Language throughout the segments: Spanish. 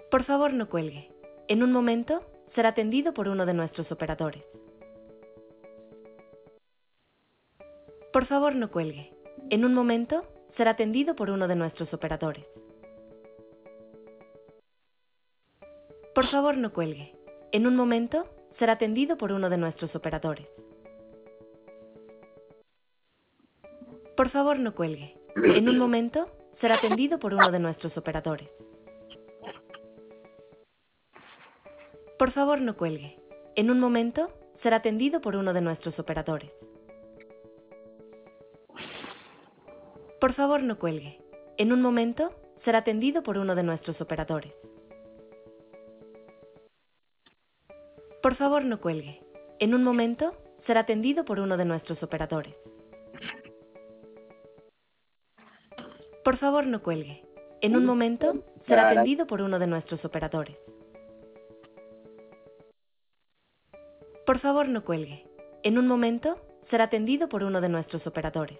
Por favor, no cuelgue. En un momento, será atendido por uno de nuestros operadores. Por favor, no cuelgue. En un momento, será atendido por uno de nuestros operadores. Por favor, no cuelgue. En un momento, será atendido por uno de nuestros operadores. Por favor, no cuelgue. En un momento, será atendido por uno de nuestros operadores. Por favor, no cuelgue. En un momento, será atendido por uno de nuestros operadores. Por favor, no cuelgue. En un momento, será atendido por uno de nuestros operadores. Por favor, no cuelgue. En un momento, será atendido por uno de nuestros operadores. Por favor, no cuelgue. En un momento, será atendido por uno de nuestros operadores. Por favor, no cuelgue. En un momento, será atendido por uno de nuestros operadores.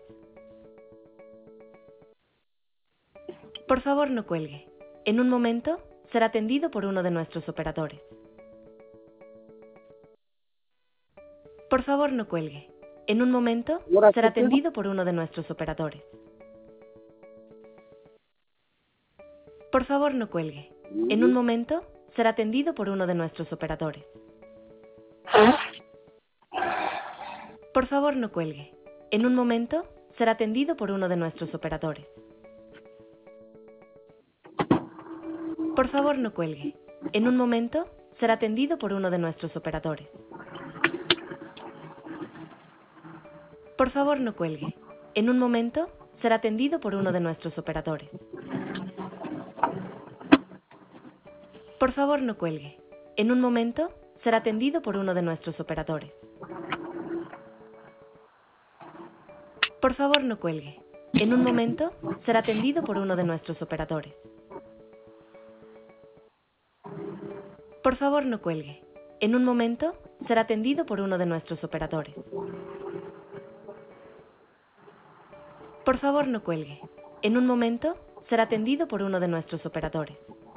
Por favor, no cuelgue. En un momento, será atendido por uno de nuestros operadores. Por favor, no cuelgue. En un momento, será atendido por uno de nuestros operadores. Por favor, no cuelgue. En un momento, será atendido por uno de nuestros operadores. Por favor, no cuelgue. En un momento, será atendido por uno de nuestros operadores. Por favor, no cuelgue. En un momento, será atendido por uno de nuestros operadores. Por favor, no cuelgue. En un momento, será atendido por uno de nuestros operadores. Por favor, no cuelgue. En un momento, será atendido por uno de nuestros operadores. Por favor, no cuelgue. En un momento, será atendido por uno de nuestros operadores. Por favor, no cuelgue. En un momento, será atendido por uno de nuestros operadores. Por favor, no cuelgue. En un momento, será atendido por uno de nuestros operadores.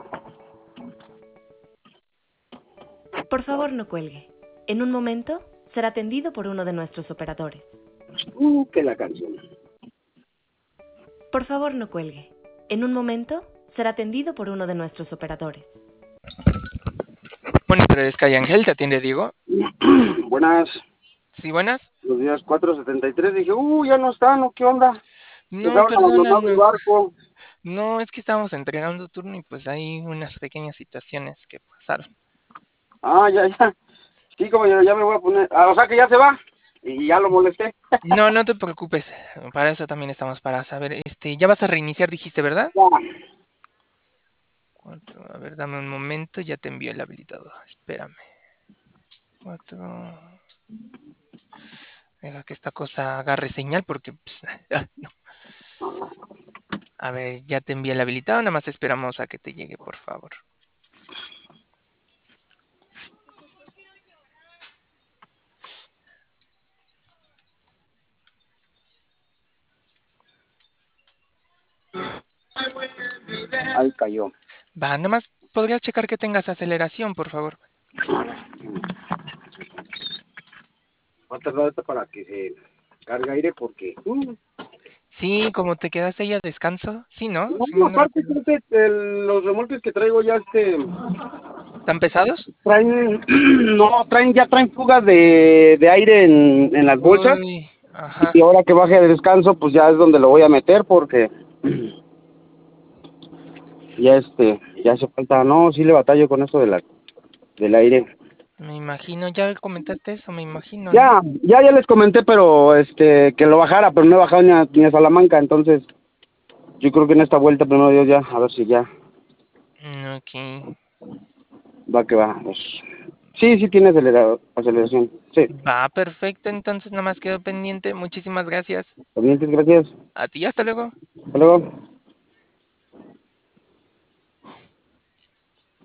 Por favor, no cuelgue. En un momento, será atendido por uno de nuestros operadores. Que la canción. Por favor, no cuelgue. En un momento, será atendido por uno de nuestros operadores. Monitor Sky Ángel, ¿te atiende Diego? Buenas. ¿Sí, buenas? Los días 4:73. Dije, ya no está, ¿no? ¿Qué onda? No, Abandonado el perdónanos. barco. No, es que estábamos entregando turno y pues hay unas pequeñas situaciones que pasaron. Ya. Sí, como ya me voy a poner. O sea que ya se va. Y ya lo molesté. No, no te preocupes. Para eso también estamos, para saber. Ya vas a reiniciar, dijiste, ¿verdad? Ya. A ver, dame un momento, ya te envío el habilitador. Espérame. 4. Deja que esta cosa agarre señal porque pues, no. A ver, ya te envié el habilitado, nada más esperamos a que te llegue, por favor. Ahí cayó. Va, nada más podrías checar que tengas aceleración, por favor. Va a tardar esto para que se cargue aire porque... Sí, como te quedaste ahí a descanso, sí, ¿no? No, Sí, no aparte recuerdo. creo que los remolques que traigo ya ¿Tan pesados? ya traen fugas de aire en las bolsas. Uy, ajá. Y ahora que baje de descanso, pues ya es donde lo voy a meter porque ya ya hace falta. No, sí le batallo con eso del aire. Me imagino, ya comentaste eso, me imagino, ¿no? Ya les comenté, pero que lo bajara, pero no he bajado ni a Salamanca, entonces yo creo que en esta vuelta, primero Dios, ya, a ver si ya Ok. va que va. Pues, sí tiene aceleración, sí. Va, perfecto, entonces nada más quedo pendiente. Muchísimas gracias. Pendientes, gracias. A ti, hasta luego. Hasta luego.